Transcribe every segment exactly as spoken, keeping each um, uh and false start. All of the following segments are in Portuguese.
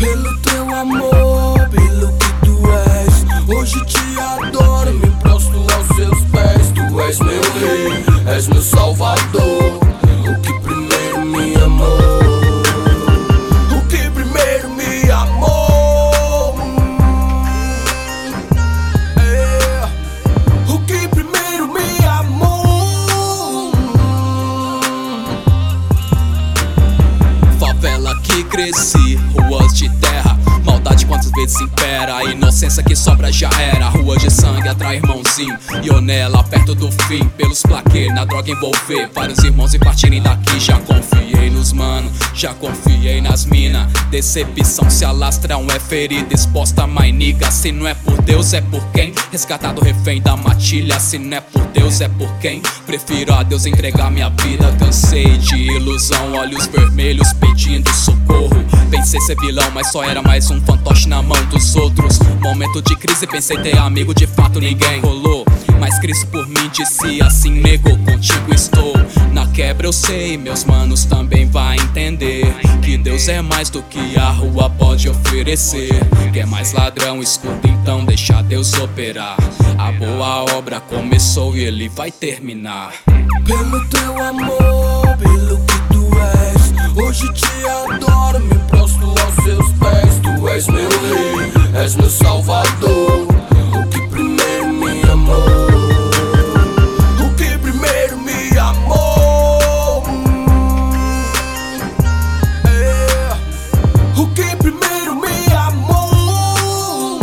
Pelo teu amor, pelo que tu és, hoje te adoro, me prostro aos seus pés. Tu és meu rei, és meu salvador, o que primeiro me amou, o que primeiro me amou, é, o que primeiro me amou. Favela que cresci, ruas de terra, maldade quantas vezes impera, a inocência que sobra já era. Rua de sangue atrai irmãozinho, Ionela perto do fim, pelos plaquês, na droga envolver vários irmãos e partirem daqui. Já confiei nos mano, já confiei nas mina, decepção se alastra, um é ferida exposta, mas niga. Se não é por Deus é por quem? Resgatado refém da matilha. Se não é por Deus é por quem? Prefiro a Deus entregar minha vida. Cansei de ilusão, olhos vermelhos pedindo socorro. Pensei ser vilão, mas só era mais um fantoche na mão dos outros. Momento de crise, pensei ter amigo, de fato ninguém rolou. Mas Cristo por mim disse assim, negou, contigo estou. Na quebra eu sei, meus manos também vai entender que Deus é mais do que a rua pode oferecer. Quer mais ladrão, escuta então, deixa Deus operar. A boa obra começou e ele vai terminar. Pelo teu amor, pelo que tu és, hoje te adoro, me prostro aos seus pés. Tu és meu rei, és meu salvador, o que primeiro me amou, o que primeiro me amou, é, o que primeiro me amou.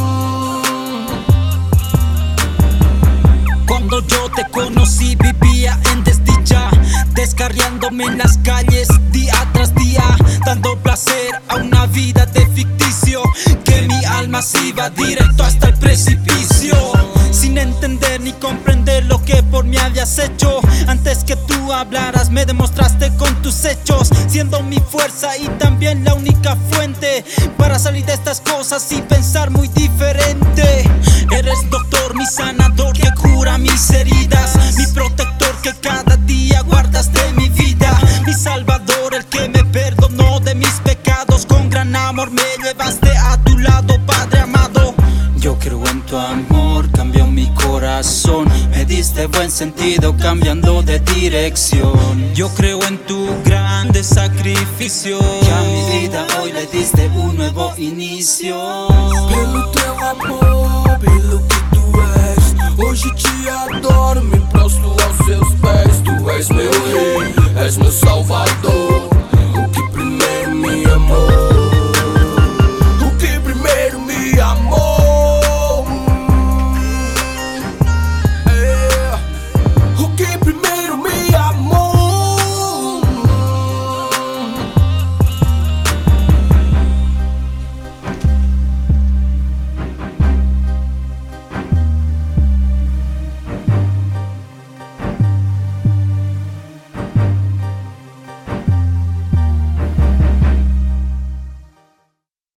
Cuando yo te conocí vivía en desdicha, descarriándome en las calles día tras día, dando placer a una vida de ficticio, que mi alma se iba directo hasta el precipicio, sin entender ni comprender lo que por mí habías hecho. Antes que tú hablaras me demostraste con tus hechos, siendo mi fuerza y también la única fuente para salir de estas cosas y pensar muy diferente. Eres doctor, mi sanador que cura mis heridas, mi protector que cada día guardas de mi vida, mi salvador, el que me perdonó de mis pecados. Con gran amor me llevaste a tu lado, Padre amado. Yo creo en tu amor, cambió mi corazón, me diste buen sentido cambiando de dirección. Yo creo en tu grande sacrificio, que a mi vida hoy le diste un nuevo inicio. Pelo teu amor, pelo que tu és, hoje te adoro, me prostro aos seus pés. Tu és meu rei, és meu salvador,